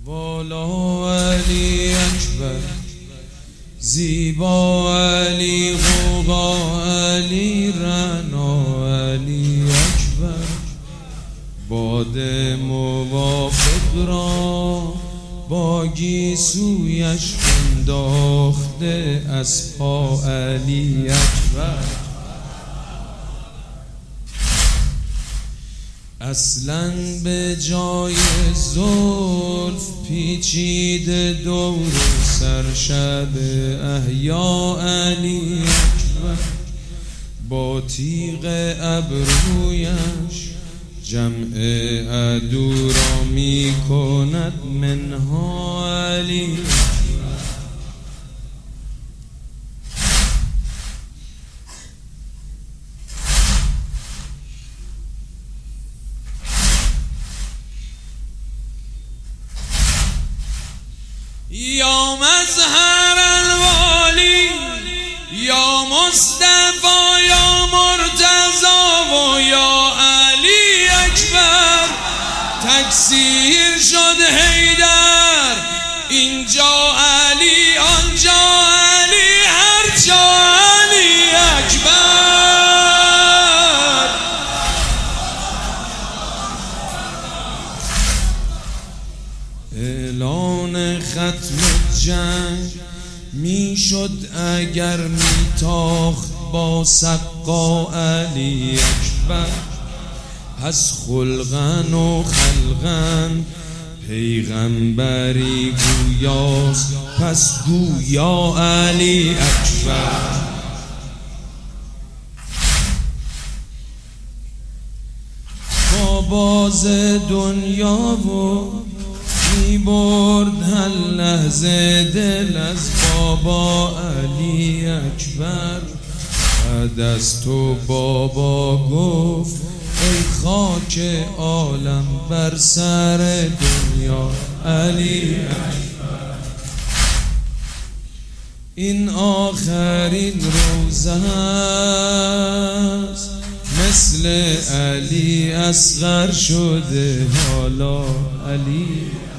والا علی اکبر، زیبا علی، غوغا علی، رعنا علی اکبر. باد موافق را با گیسویش انداخته از پا علی اکبر. اصلاً به جای زلف پیچیده دور سر شب احیا علی اکبر. با تیغ ابرویش جمع عدو را می کند منها علی. یا مظهر الوالی، یا مصطفی، یا مرتضی و یا علی اکبر. تکثیر شد حیدر، اینجا علی، آنجا علی، هر جا علی اکبر. اعلان ختم جنگ می شد اگر می تاخت با سقا علی اکبر. پس خلقن و خلقن پیغمبری گویاست، پس گویا علی اکبر. با باز دنیا و می برد هر لحظه دل از بابا علی اکبر. بعد از تو بابا گفت ای خاک عالم بر سر دنیا علی اکبر. این آخرین روزه است، مثل علی اصغر شده حالا علی